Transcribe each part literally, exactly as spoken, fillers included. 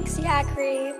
Lexi Acri.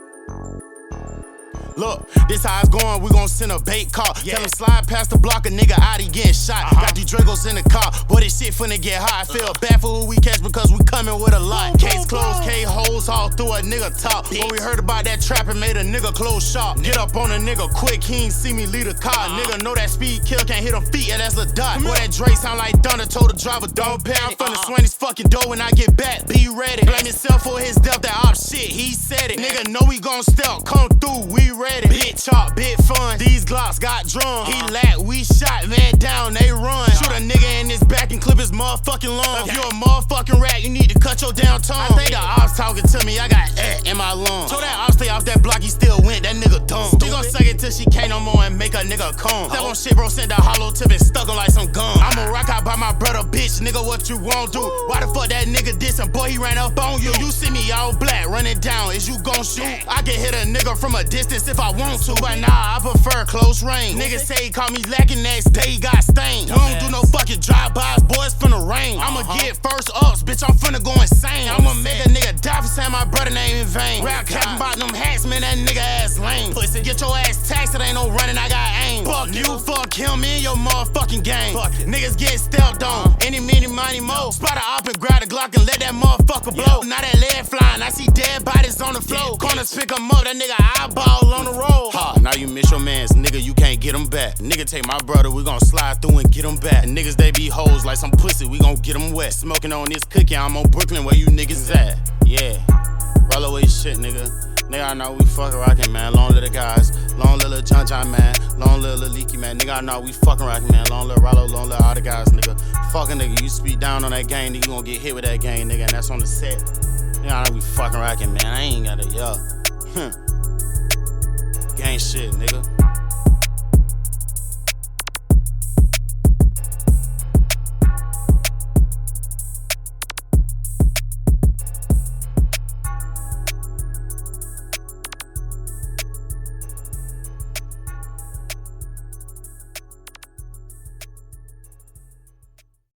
Look, this how it's going, we gon' send a bait car. Yeah. Tell him slide past the block, a nigga out, he getting shot. Uh-huh. Got these Dragos in the car, boy, this shit finna get hot. I feel uh-huh. bad for who we catch because we coming with a lot. Boom, Case boom, closed, boom. K holes all through a nigga top. When we heard about that trap and made a nigga close shop. Get up on a nigga quick, he ain't see me lead a car. Uh-huh. Nigga know that speed kill, can't hit him feet, yeah, that's a dot. Boy, that Dre sound like thunder, told the driver don't panic. I'm finna Uh-uh. swing his fucking door when I get back, be ready. Blame yourself for his death, that op shit, he said it. Nigga know we gon' stealth, come through, we ready. Bit chop, bit fun, these Glocks got drums. He lack, we shot, man down, they run. Shoot a nigga in his back and clip his motherfucking lung. If you a motherfucking rat, you need to cut your down tongue. I think the ops talking to me, I got eh in my lungs. So that op stay off that block, he still went, that nigga dumb. She gon' suck it till she can't no more and make a nigga come. Step on shit, bro, send a hollow tip and stuck him like some gum. I'ma rock out by my brother, bitch, nigga, what you won't do? Why the fuck that nigga dissing? Boy, he ran up on you. You see me all black, running down, is you gon' shoot? I can hit a nigga from a distance if I want to, but nah, I prefer close range. Niggas say he caught me lacking, next day he got stained. You don't do no fucking drive-bys, boys finna rain. I'ma get first ups, bitch, I'm finna go insane. I'ma make a nigga die for saying my brother name in vain. Rap capping about them hats, man, that nigga ass lame. Pussy, get your ass taxed, it ain't no running, I got aim. Fuck you, fuck him, in your motherfucking game. Niggas get stealth on, any, mini, money, mo. Spot a op and grab the Glock and let that motherfucker blow. Now that lead flying, I see dead bodies on the floor. Corners pick 'em up, that nigga eyeball on the road. Ha, now you miss your mans, nigga, you can't get him back. Nigga take my brother, we gon' slide through and get him back. Niggas, they be hoes like some pussy, we gon' get him wet. Smoking on this cookie, I'm on Brooklyn, where you niggas at? Yeah, roll away shit, nigga. Nigga, I know we fucking rockin', man. Long little guys, long little John John, man. Long little Leaky, man. Nigga, I know we fucking rockin', man. Long little Rollo, long little all the guys, nigga. Fucking nigga, you speed down on that game, nigga, you gon' get hit with that game, nigga, and that's on the set. Nigga, I know we fucking rockin', man. I ain't gotta, yo. Gang shit, nigga.